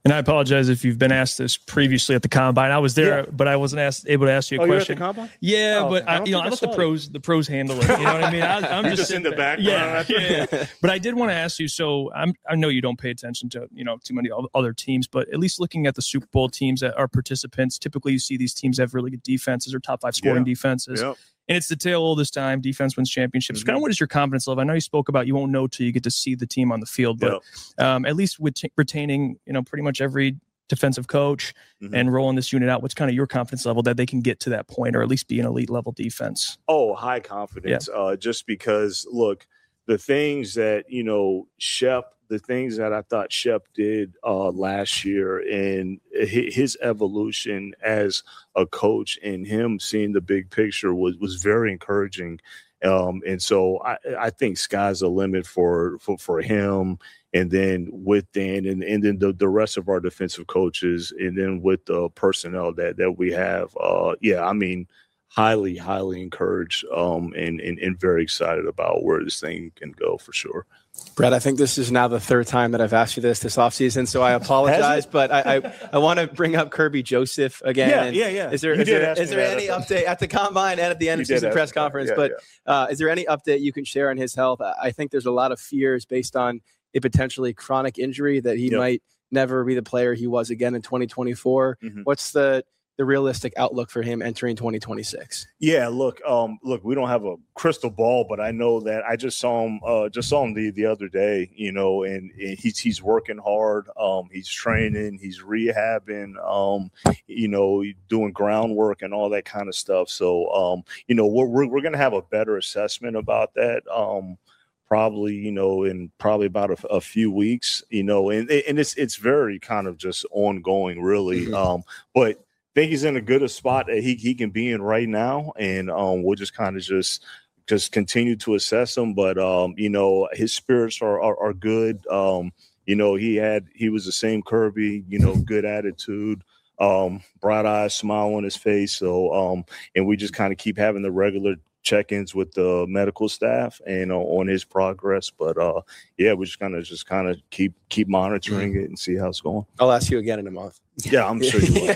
And I apologize if you've been asked this previously at the combine. I was there, Yeah. but I wasn't asked, able to ask you a Oh, you're at question. the combine? Yeah, Oh, but okay. I I, don't you know, think I I let the saw pros the pros handle it. You know what I mean? I, I'm You're just, just in the sitting background. Yeah, yeah. But I did want to ask you. So I'm, I know you don't pay attention to you know too many other teams, but at least looking at the Super Bowl teams that are participants, typically you see these teams have really good defenses or top five scoring Yeah. defenses. Yep. And it's the tail of this time. Defense wins championships. Mhm. Kind of what is your confidence level? I know you spoke about you won't know till you get to see the team on the field, but Yep. um, at least with t- retaining, you know, pretty much every defensive coach Mhm. and rolling this unit out, what's kind of your confidence level that they can get to that point or at least be an elite level defense? Oh, high confidence. Uh, just because, look, the things that, you know, Shep, the things that I thought Shep did uh, last year and hi- his evolution as a coach and him seeing the big picture was, was very encouraging. Um, and so I, I think sky's the limit for, for, for him. And then with Dan and, and then the, the rest of our defensive coaches and then with the personnel that, that we have. Uh, yeah, I mean, highly, highly encouraged um, and, and, and very excited about where this thing can go for sure. Brett, I think this is now the third time that I've asked you this this offseason, so I apologize, but I I, I want to bring up Kirby Joseph again. Yeah, and yeah, yeah. Is there You is did there, ask is me there that any at update at the combine and at the end You of did season ask press me that. conference? Yeah, but yeah. Uh, is there any update you can share on his health? I I think there's a lot of fears based on a potentially chronic injury that he Yep. might never be the player he was again in twenty twenty-four. Mhm. What's the the realistic outlook for him entering twenty twenty-six? Yeah, look, um, look, we don't have a crystal ball, but I know that I just saw him, uh, just saw him the, the other day, you know, and, and he's he's working hard, um, he's training, he's rehabbing, um, you know, doing groundwork and all that kind of stuff. So, um, you know, we're we're, we're gonna have a better assessment about that, um, probably, you know, in probably about a, a few weeks, you know, and and it's it's very kind of just ongoing, really, Mhm. um, but. I think he's in a good a spot that he, he can be in right now, and um, we'll just kind of just just continue to assess him. But um, you know, his spirits are are, are good. Um, you know, he had he was the same Kirby. You know, good attitude, um, bright eyes, smile on his face. So, um, and we just kind of keep having the regular check-ins with the medical staff and uh, on his progress. But uh, yeah, we just kind of just kind of keep keep monitoring Mm-hmm. it and see how it's going. I'll ask you again in a month. Yeah, I'm sure you will.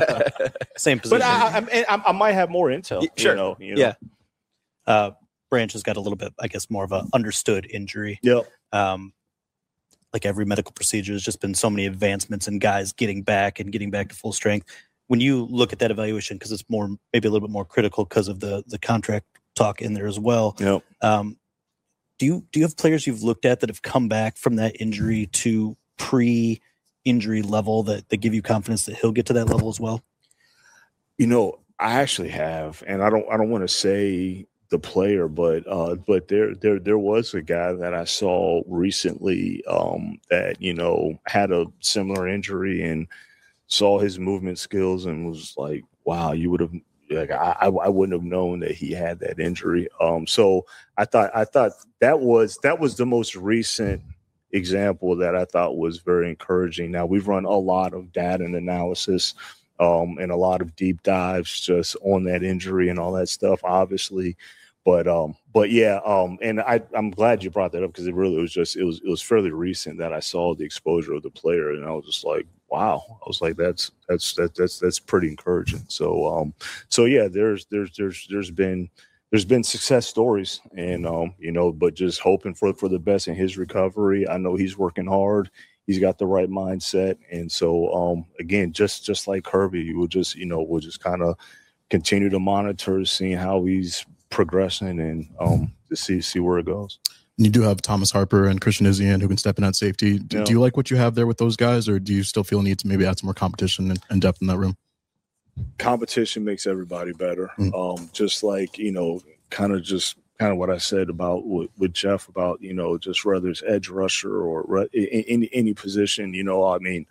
Same position. But I, I, I, I might have more intel. Y- sure. You know, you know? Yeah. uh, Branch has got a little bit, I guess, more of a understood injury. Yep. Um, like every medical procedure, there's just been so many advancements and guys getting back and getting back to full strength. When you look at that evaluation, because it's more maybe a little bit more critical because of the the contract talk in there as well. Yep. Um, do you do you have players you've looked at that have come back from that injury to pre-injury level that, that give you confidence that he'll get to that level as well? You know, I actually have, and I don't I don't want to say the player, but uh, but there there there was a guy that I saw recently um, that you know had a similar injury and saw his movement skills and was like, wow, you would have. Like I, I wouldn't have known that he had that injury. Um, so I thought I thought that was that was the most recent example that I thought was very encouraging. Now we've run a lot of data and analysis um, and a lot of deep dives just on that injury and all that stuff, obviously. But um, but yeah, um, and I I'm glad you brought that up because it really was just it was it was fairly recent that I saw the exposure of the player and I was just like, wow. I was like, that's that's that, that's that's pretty encouraging. So um, so yeah, there's there's there's there's been there's been success stories, and um, you know, but just hoping for for the best in his recovery. I know he's working hard. He's got the right mindset, and so um, again, just just like Kirby, we'll just you know we'll just kind of continue to monitor, seeing how he's progressing, and um, to see see where it goes. And you do have Thomas Harper and Christian Izien who can step in at safety. Do, Yeah. do you like what you have there with those guys, or do you still feel a need to maybe add some more competition and, and depth in that room? Competition makes everybody better. Mm. Um, just like, you know, kind of just kind of what I said about with, with Jeff about, you know, just whether it's edge rusher or re- in, any, any position, you know, I mean,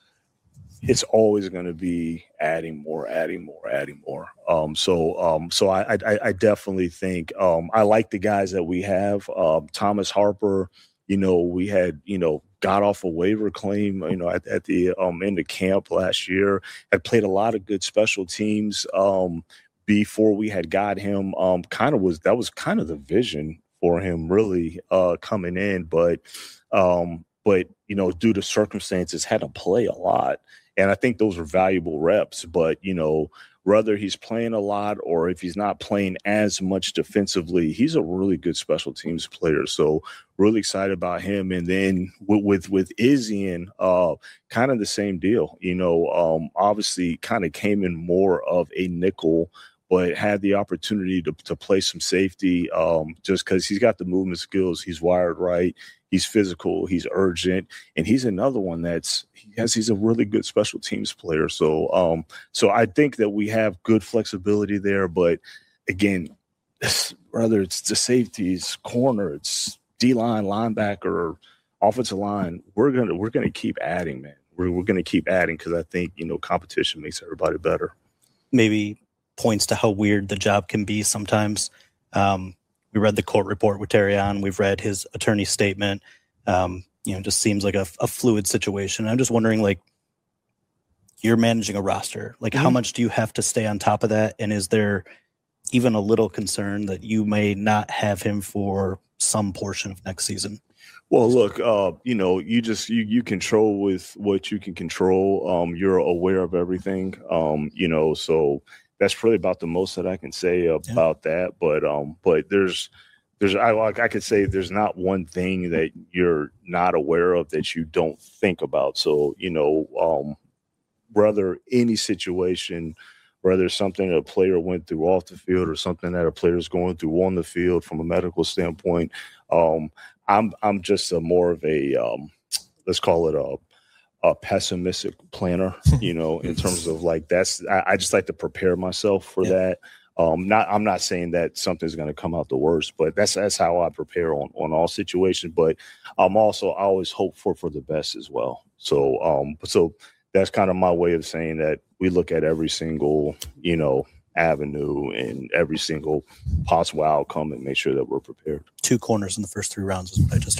it's always going to be adding more, adding more, adding more. Um, so, um, so I, I, I definitely think um, I like the guys that we have. Um, Thomas Harper, you know, we had, you know, got off a waiver claim, you know, at, at the um, end of camp last year. Had played a lot of good special teams um, before we had got him. Um, kind of was that was kind of the vision for him, really, uh, coming in, but. Um, but, you know, due to circumstances, had to play a lot. And I think those are valuable reps. But, you know, whether he's playing a lot or if he's not playing as much defensively, he's a really good special teams player. So really excited about him. And then with with, with Izzy, uh, kind of the same deal. You know, um, obviously kind of came in more of a nickel, but had the opportunity to, to play some safety um, just because he's got the movement skills. He's wired right. He's physical. He's urgent, and he's another one that's he has. He's a really good special teams player. So, um, so I think that we have good flexibility there. But again, whether it's the safeties, corner, it's D line, linebacker, offensive line, we're gonna we're gonna keep adding, man. We're we're gonna keep adding because I think you know competition makes everybody better. Maybe points to how weird the job can be sometimes. Um, We read the court report with Terrion. We've read his attorney statement. Um, you know, it just seems like a, a fluid situation. I'm just wondering, like, you're managing a roster. Like, mm-hmm. how much do you have to stay on top of that? And is there even a little concern that you may not have him for some portion of next season? Well, look, uh, you know, you just you you control with what you can control. Um, you're aware of everything. Um, you know, so. That's really about the most that I can say about yeah. that. But um, but there's there's I like I could say there's not one thing that you're not aware of that you don't think about. So you know, um, whether any situation, whether it's something that a player went through off the field or something that a player is going through on the field from a medical standpoint, um, I'm I'm just a more of a um, let's call it a. a pessimistic planner, you know, in terms of like, that's, I, I just like to prepare myself for yeah. that. Um, not, I'm not saying that something's going to come out the worst, but that's, that's how I prepare on, on all situations. But I'm also, I always hope for, for the best as well. So, um, so that's kind of my way of saying that we look at every single, you know, avenue and every single possible outcome and make sure that we're prepared. Two corners in the first three rounds is what I just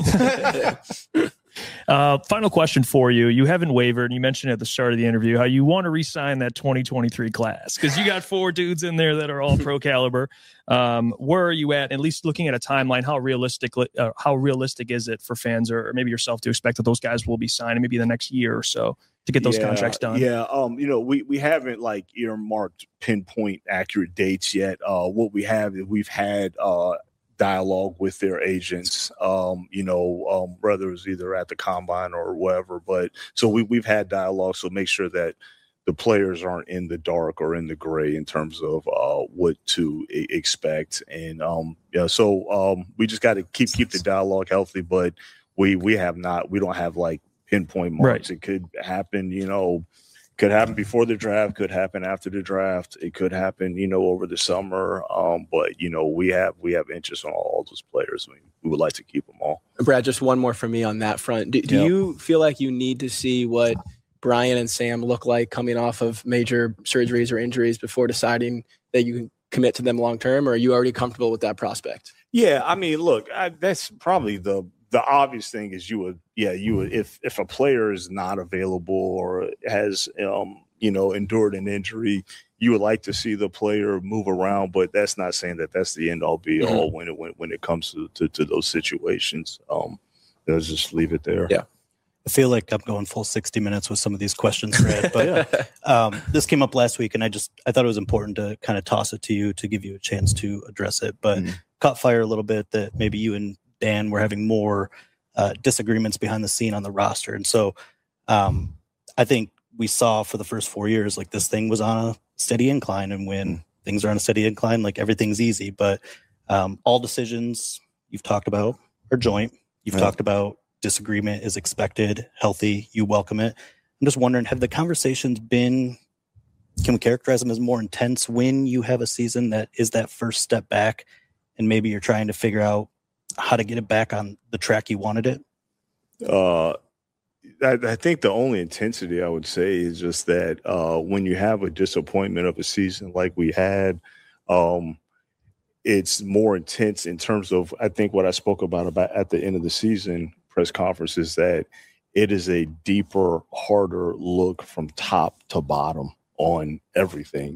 heard. Uh, final question for you. You haven't wavered. You mentioned at the start of the interview how you want to re-sign that twenty twenty-three class because you got four dudes in there that are all pro caliber. Um, where are you at? At least looking at a timeline, how realistic uh, how realistic is it for fans or, or maybe yourself to expect that those guys will be signing maybe the next year or so to get those yeah, contracts done? Yeah, um, you know, we we haven't like earmarked pinpoint accurate dates yet. Uh, what we have is we've had uh, dialogue with their agents, um, you know, um, whether it's either at the combine or whatever. But so we, we've had dialogue. So make sure that the players aren't in the dark or in the gray in terms of uh, what to I- expect. And um, yeah, so um, we just got to keep keep the dialogue healthy. But we we have not, we don't have like pinpoint marks. Right. It could happen, you know. Could happen before the draft, could happen after the draft. It could happen, you know, over the summer. Um, but, you know, we have we have interest on all those players. We, we would like to keep them all. Brad, just one more for me on that front. Do, do yep. you feel like you need to see what Brian and Sam look like coming off of major surgeries or injuries before deciding that you can commit to them long term, or are you already comfortable with that prospect? Yeah, I mean, look, I, that's probably the the obvious thing is you would, yeah, you would, if if a player is not available or has, um, you know, endured an injury, you would like to see the player move around, but that's not saying that that's the end all be all mm-hmm. when it when, when it comes to, to, to those situations. Um, let's just leave it there. Yeah. I feel like I'm going full sixty minutes with some of these questions, Brad, but yeah. um, this came up last week and I just, I thought it was important to kind of toss it to you to give you a chance to address it, but mm-hmm. caught fire a little bit that maybe you and Dan were having more uh, disagreements behind the scene on the roster. And so um, I think we saw for the first four years, like this thing was on a steady incline, and when mm-hmm. things are on a steady incline, like everything's easy, but um, all decisions you've talked about are joint. You've yeah. talked about disagreement is expected, healthy, you welcome it. I'm just wondering, have the conversations been, can we characterize them as more intense when you have a season that is that first step back and maybe you're trying to figure out how to get it back on the track you wanted it? Uh, I, I think the only intensity I would say is just that uh, when you have a disappointment of a season like we had, um, it's more intense in terms of, I think what I spoke about about at the end of the season press conference is that it is a deeper, harder look from top to bottom on everything.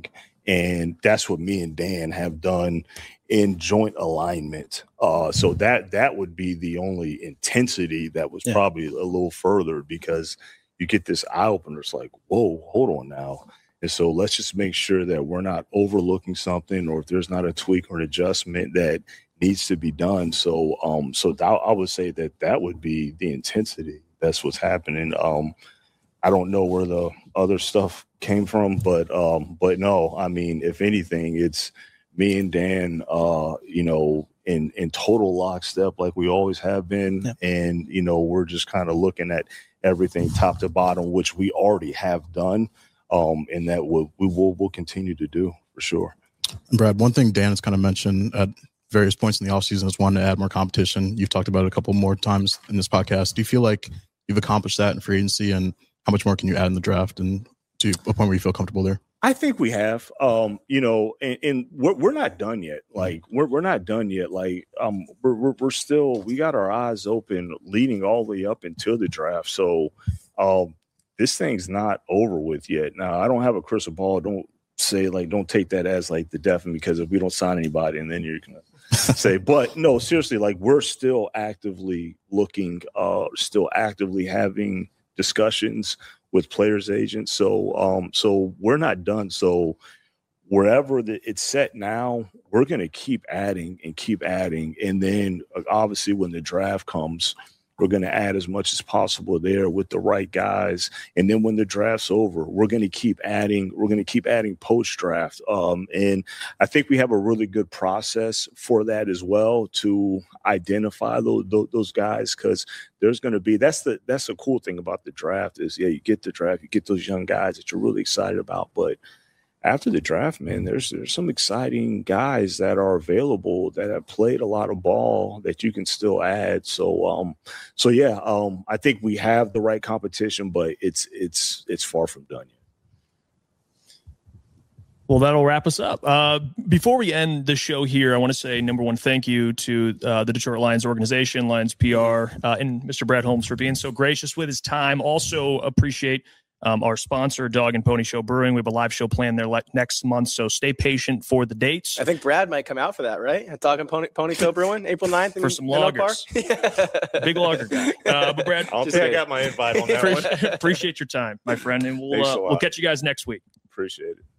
And that's what me and Dan have done in joint alignment. Uh, so that that would be the only intensity that was Yeah. probably a little further, because you get this eye opener. It's like, whoa, hold on now. And so let's just make sure that we're not overlooking something, or if there's not a tweak or an adjustment that needs to be done. So um, so that, I would say that that would be the intensity. That's what's happening. Um, I don't know where the other stuff came from, but um, but no, I mean, if anything, it's me and Dan, uh, you know, in in total lockstep like we always have been, yeah. and you know, we're just kind of looking at everything top to bottom, which we already have done, um, and that we'll, we will will continue to do for sure. And Brad, one thing Dan has kind of mentioned at various points in the offseason is wanting to add more competition. You've talked about it a couple more times in this podcast. Do you feel like you've accomplished that in free agency, and how much more can you add in the draft, and to a point where you feel comfortable there? I think we have, um, you know, and, and we're, we're not done yet. Like we're, we're not done yet. Like um, we're, we're, we're still, we got our eyes open leading all the way up until the draft. So um, this thing's not over with yet. Now, I don't have a crystal ball. Don't say like, don't take that as like the definite, because if we don't sign anybody, and then you're going to say, but no, seriously, like we're still actively looking, uh, still actively having discussions with players' agents. So um, so we're not done. So wherever the, it's set now, we're going to keep adding and keep adding. And then uh, obviously when the draft comes, we're going to add as much as possible there with the right guys. And then when the draft's over, we're going to keep adding. We're going to keep adding post-draft. Um, and I think we have a really good process for that as well, to identify those, those guys, because there's going to be – that's the that's the cool thing about the draft is, yeah, you get the draft, you get those young guys that you're really excited about. But after the draft, man, there's there's some exciting guys that are available that have played a lot of ball that you can still add. So, um, so yeah, um, I think we have the right competition, but it's it's it's far from done yet. Well, that'll wrap us up. Uh, before we end the show here, I want to say, number one, thank you to uh, the Detroit Lions organization, Lions P R, uh, and Mister Brad Holmes for being so gracious with his time. Also appreciate Um, our sponsor, Dog and Pony Show Brewing. We have a live show planned there le- next month, so stay patient for the dates. I think Brad might come out for that, right? At Dog and Pony, Pony Show Brewing, April ninth. In, for some in Oak Park? lagers. Big lager guy. Uh, but Brad, I don't Just think I kidding. got my invite on that one. appreciate, appreciate your time, my friend, and we'll Thanks uh, a lot. we'll catch you guys next week. Appreciate it.